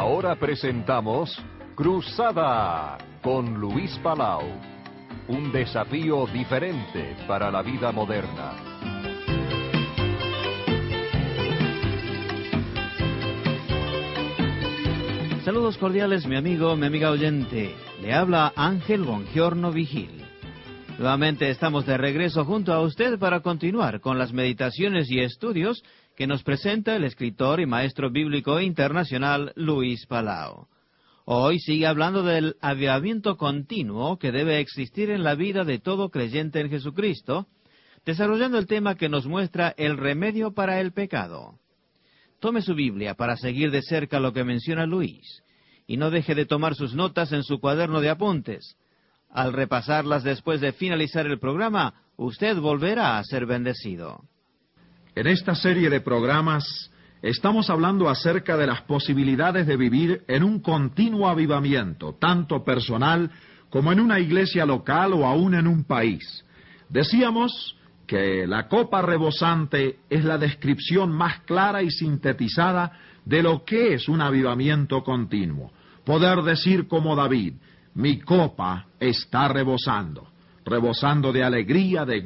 Ahora presentamos Cruzada con Luis Palau. Un desafío diferente para la vida moderna. Saludos cordiales, mi amigo, mi amiga oyente. Le habla Ángel Bongiorno Vigil. Nuevamente estamos de regreso junto a usted para continuar con las meditaciones y estudios que nos presenta el escritor y maestro bíblico internacional Luis Palau. Hoy sigue hablando del avivamiento continuo que debe existir en la vida de todo creyente en Jesucristo, desarrollando el tema que nos muestra el remedio para el pecado. Tome su Biblia para seguir de cerca lo que menciona Luis, y no deje de tomar sus notas en su cuaderno de apuntes. Al repasarlas después de finalizar el programa, usted volverá a ser bendecido. En esta serie de programas estamos hablando acerca de las posibilidades de vivir en un continuo avivamiento, tanto personal como en una iglesia local o aún en un país. Decíamos que la copa rebosante es la descripción más clara y sintetizada de lo que es un avivamiento continuo. Poder decir como David: mi copa está rebosando de alegría, de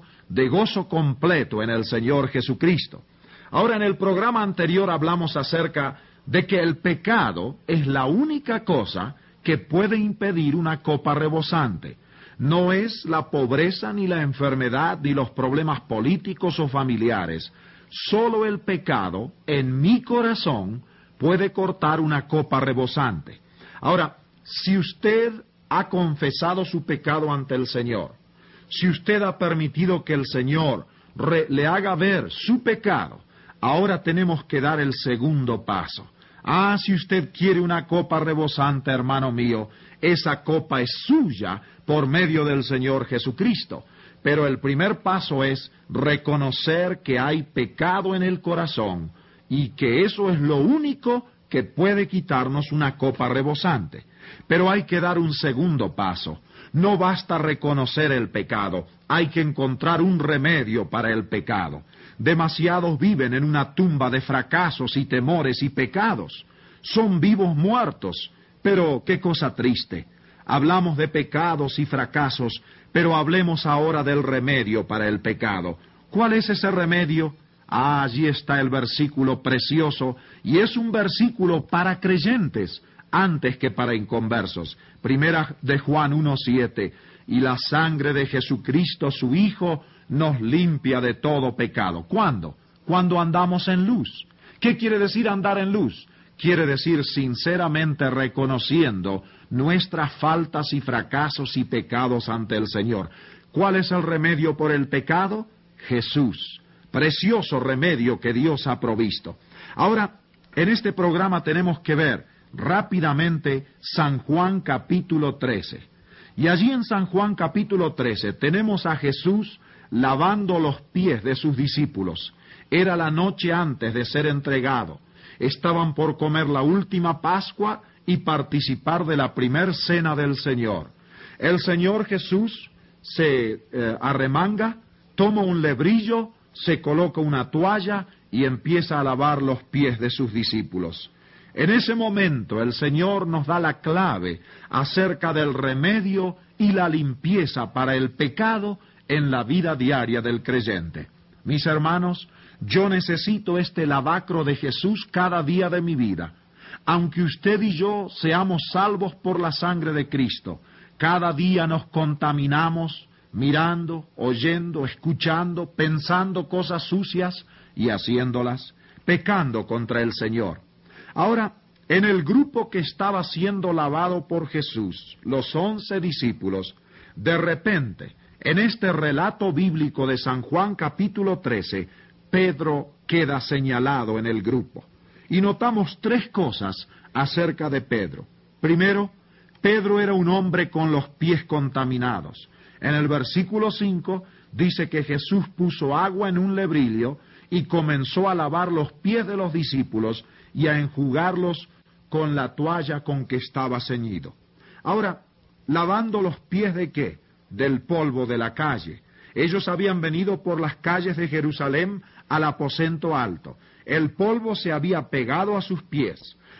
gozo completo en el Señor Jesucristo. Ahora, en el programa anterior hablamos acerca de que el pecado es la única cosa que puede impedir una copa rebosante. No es la pobreza, ni la enfermedad, ni los problemas políticos o familiares. Solo el pecado en mi corazón puede cortar una copa rebosante. Ahora, si usted ha confesado su pecado ante el Señor, si usted ha permitido que el Señor le haga ver su pecado, ahora tenemos que dar el segundo paso. Si usted quiere una copa rebosante, hermano mío, esa copa es suya por medio del Señor Jesucristo. Pero el primer paso es reconocer que hay pecado en el corazón y que eso es lo único que puede quitarnos una copa rebosante. Pero hay que dar un segundo paso. No basta reconocer el pecado, hay que encontrar un remedio para el pecado. Demasiados viven en una tumba de fracasos y temores y pecados. Son vivos muertos. Pero qué cosa triste. Hablamos de pecados y fracasos, pero hablemos ahora del remedio para el pecado. ¿Cuál es ese remedio? Allí está el versículo precioso, y es un versículo para creyentes, antes que para inconversos. Primera de Juan 1:7, y la sangre de Jesucristo, su Hijo, nos limpia de todo pecado. ¿Cuándo? Cuando andamos en luz. ¿Qué quiere decir andar en luz? Quiere decir sinceramente reconociendo nuestras faltas y fracasos y pecados ante el Señor. ¿Cuál es el remedio por el pecado? Jesús. Precioso remedio que Dios ha provisto. Ahora, en este programa tenemos que ver rápidamente San Juan capítulo 13. Y allí en San Juan capítulo 13 tenemos a Jesús lavando los pies de sus discípulos. Era la noche antes de ser entregado. Estaban por comer la última Pascua y participar de la primer cena del Señor. El Señor Jesús se arremanga, toma un lebrillo, se coloca una toalla y empieza a lavar los pies de sus discípulos. En ese momento el Señor nos da la clave acerca del remedio y la limpieza para el pecado en la vida diaria del creyente. Mis hermanos, yo necesito este lavacro de Jesús cada día de mi vida. Aunque usted y yo seamos salvos por la sangre de Cristo, cada día nos contaminamos mirando, oyendo, escuchando, pensando cosas sucias y haciéndolas, pecando contra el Señor. Ahora, en el grupo que estaba siendo lavado por Jesús, los 11 discípulos, de repente, en este relato bíblico de San Juan capítulo 13, Pedro queda señalado en el grupo. Y notamos tres cosas acerca de Pedro. Primero, Pedro era un hombre con los pies contaminados. En el versículo 5 dice que Jesús puso agua en un lebrillo y comenzó a lavar los pies de los discípulos y a enjugarlos con la toalla con que estaba ceñido. Ahora, ¿lavando los pies de qué? Del polvo de la calle. Ellos habían venido por las calles de Jerusalén al aposento alto. El polvo se había pegado a sus pies.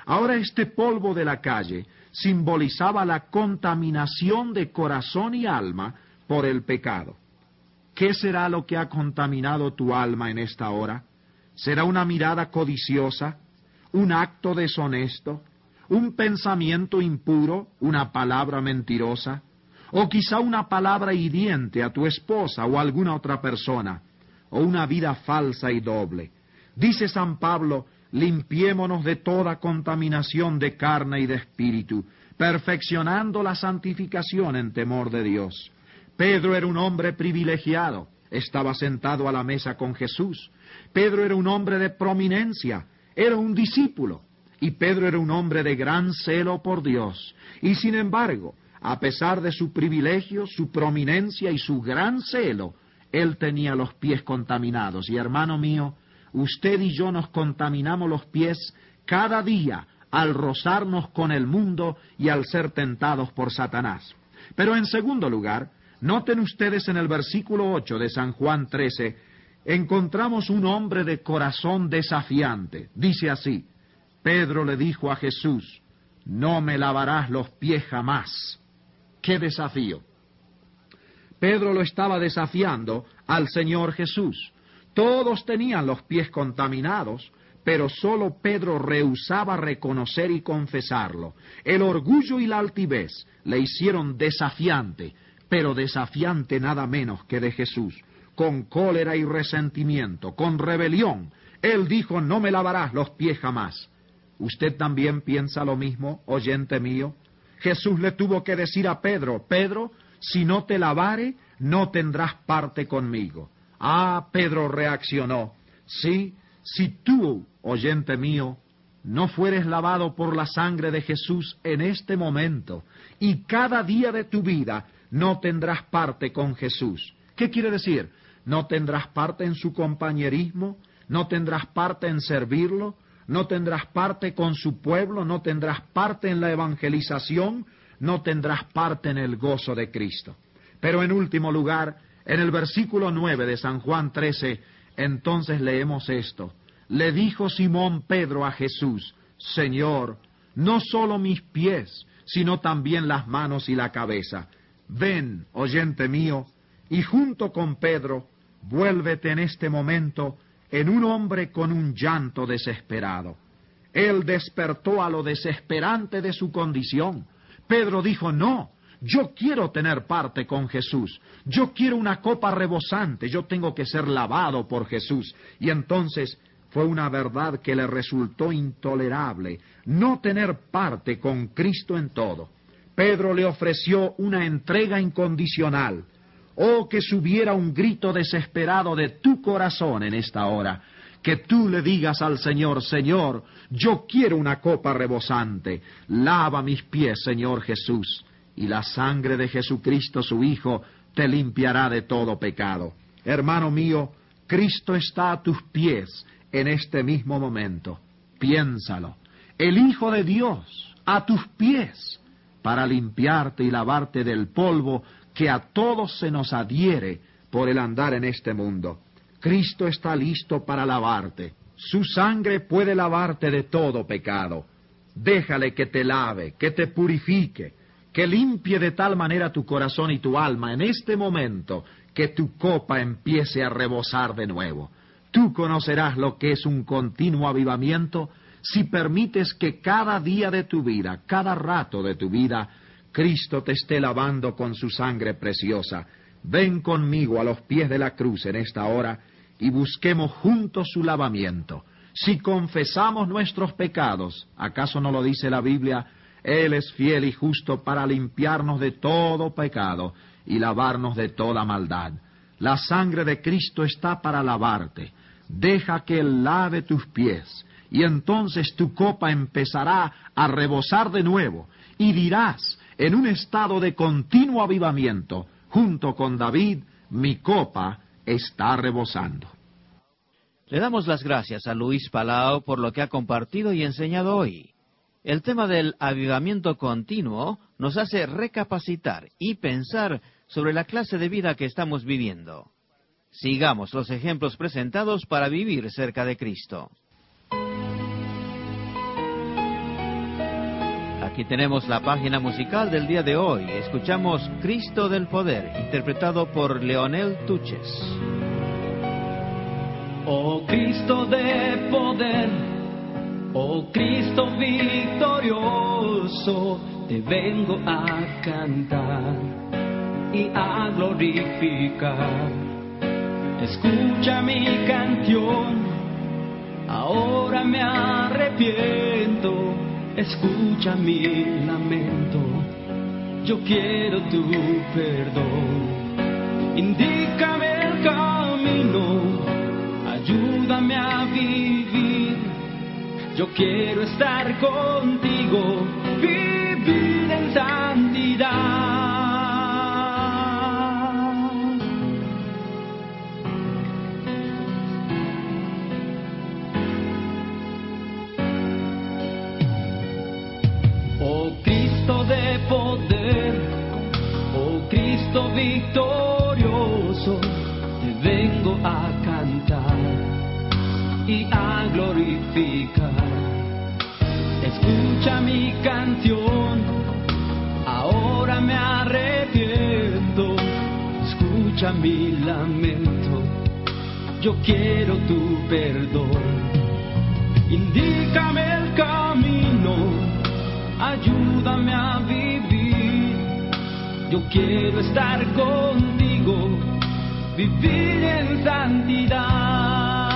Ahora este polvo de la calle simbolizaba la contaminación de corazón y alma por el pecado. ¿Qué será lo que ha contaminado tu alma en esta hora? ¿Será una mirada codiciosa? ¿Un acto deshonesto? ¿Un pensamiento impuro? ¿Una palabra mentirosa? ¿O quizá una palabra hiriente a tu esposa o a alguna otra persona? ¿O una vida falsa y doble? Dice San Pablo, limpiémonos de toda contaminación de carne y de espíritu, perfeccionando la santificación en temor de Dios. Pedro era un hombre privilegiado, estaba sentado a la mesa con Jesús. Pedro era un hombre de prominencia, era un discípulo. Y Pedro era un hombre de gran celo por Dios. Y sin embargo, a pesar de su privilegio, su prominencia y su gran celo, él tenía los pies contaminados. Y hermano mío, usted y yo nos contaminamos los pies cada día al rozarnos con el mundo y al ser tentados por Satanás. Pero en segundo lugar, noten ustedes en el versículo 8 de San Juan 13, encontramos un hombre de corazón desafiante. Dice así, Pedro le dijo a Jesús, no me lavarás los pies jamás. ¡Qué desafío! Pedro lo estaba desafiando al Señor Jesús. Todos tenían los pies contaminados, pero solo Pedro rehusaba reconocer y confesarlo. El orgullo y la altivez le hicieron desafiante, pero desafiante nada menos que de Jesús. Con cólera y resentimiento, con rebelión, él dijo, no me lavarás los pies jamás. ¿Usted también piensa lo mismo, oyente mío? Jesús le tuvo que decir a Pedro, Pedro, si no te lavare, no tendrás parte conmigo. Ah, Pedro reaccionó, sí, si tú, oyente mío, no fueres lavado por la sangre de Jesús en este momento, y cada día de tu vida no tendrás parte con Jesús. ¿Qué quiere decir? No tendrás parte en su compañerismo, no tendrás parte en servirlo, no tendrás parte con su pueblo, no tendrás parte en la evangelización, no tendrás parte en el gozo de Cristo. Pero en último lugar, en el versículo 9 de San Juan 13, entonces leemos esto. Le dijo Simón Pedro a Jesús, Señor, no solo mis pies, sino también las manos y la cabeza. Ven, oyente mío, y junto con Pedro, vuélvete en este momento en un hombre con un llanto desesperado. Él despertó a lo desesperante de su condición. Pedro dijo, no, yo quiero tener parte con Jesús. Yo quiero una copa rebosante. Yo tengo que ser lavado por Jesús. Y entonces fue una verdad que le resultó intolerable, no tener parte con Cristo en todo. Pedro le ofreció una entrega incondicional. Oh, que subiera un grito desesperado de tu corazón en esta hora. Que tú le digas al Señor, Señor, yo quiero una copa rebosante. Lava mis pies, Señor Jesús. Y la sangre de Jesucristo, su Hijo, te limpiará de todo pecado. Hermano mío, Cristo está a tus pies en este mismo momento. Piénsalo. El Hijo de Dios, a tus pies, para limpiarte y lavarte del polvo que a todos se nos adhiere por el andar en este mundo. Cristo está listo para lavarte. Su sangre puede lavarte de todo pecado. Déjale que te lave, que te purifique, que limpie de tal manera tu corazón y tu alma en este momento que tu copa empiece a rebosar de nuevo. Tú conocerás lo que es un continuo avivamiento si permites que cada día de tu vida, cada rato de tu vida, Cristo te esté lavando con su sangre preciosa. Ven conmigo a los pies de la cruz en esta hora y busquemos juntos su lavamiento. Si confesamos nuestros pecados, ¿acaso no lo dice la Biblia? Él es fiel y justo para limpiarnos de todo pecado y lavarnos de toda maldad. La sangre de Cristo está para lavarte. Deja que Él lave tus pies, y entonces tu copa empezará a rebosar de nuevo, y dirás, en un estado de continuo avivamiento, junto con David, mi copa está rebosando. Le damos las gracias a Luis Palau por lo que ha compartido y enseñado hoy. El tema del avivamiento continuo nos hace recapacitar y pensar sobre la clase de vida que estamos viviendo. Sigamos los ejemplos presentados para vivir cerca de Cristo. aquí tenemos la página musical del día de hoy. Escuchamos Cristo del Poder, interpretado por Leonel Tuches. Oh Cristo de poder, oh Cristo victorioso, te vengo a cantar y a glorificar. Escucha mi canción, ahora me arrepiento. Escucha mi lamento, yo quiero tu perdón. Indícame el camino, ayúdame a vivir. Yo quiero estar contigo, vivir en santidad. Oh Cristo de poder, oh Cristo victorioso, te vengo a cantar y a glorificar. Escucha mi canción, ahora me arrepiento. Escucha mi lamento, yo quiero tu perdón. Indícame el camino, ayúdame a vivir. Yo quiero estar contigo, vivir en santidad.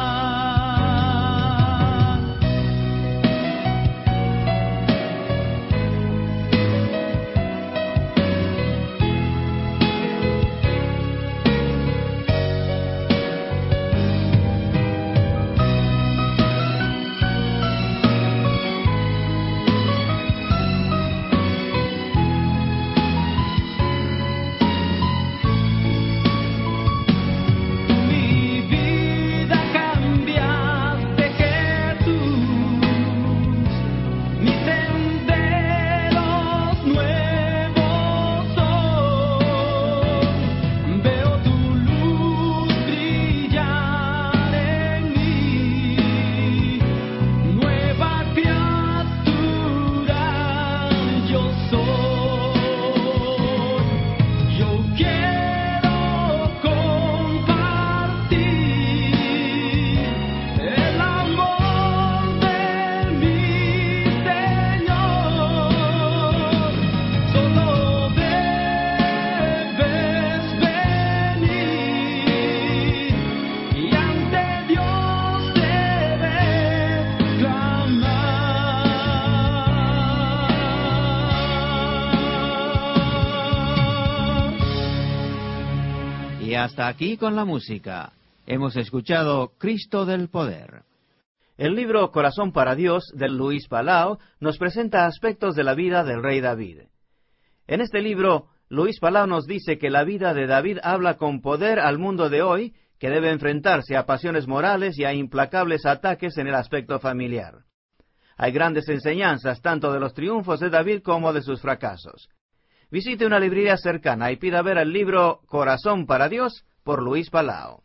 Hasta aquí con la música. Hemos escuchado Cristo del Poder. El libro Corazón para Dios, de Luis Palau, nos presenta aspectos de la vida del rey David. En este libro, Luis Palau nos dice que la vida de David habla con poder al mundo de hoy, que debe enfrentarse a pasiones morales y a implacables ataques en el aspecto familiar. Hay grandes enseñanzas tanto de los triunfos de David como de sus fracasos. Visite una librería cercana y pida ver el libro Corazón para Dios por Luis Palau.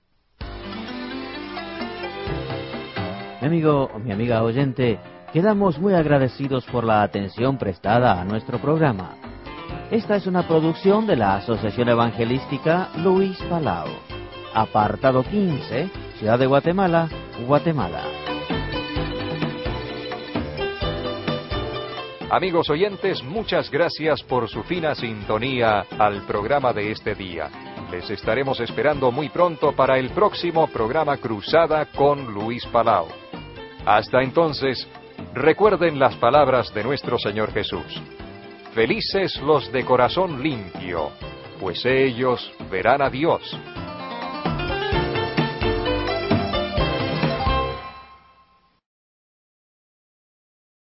Mi amigo o mi amiga oyente, quedamos muy agradecidos por la atención prestada a nuestro programa. Esta es una producción de la Asociación Evangelística Luis Palau. Apartado 15, Ciudad de Guatemala, Guatemala. Amigos oyentes, muchas gracias por su fina sintonía al programa de este día. Les estaremos esperando muy pronto para el próximo programa Cruzada con Luis Palau. Hasta entonces, recuerden las palabras de nuestro Señor Jesús. Felices los de corazón limpio, pues ellos verán a Dios.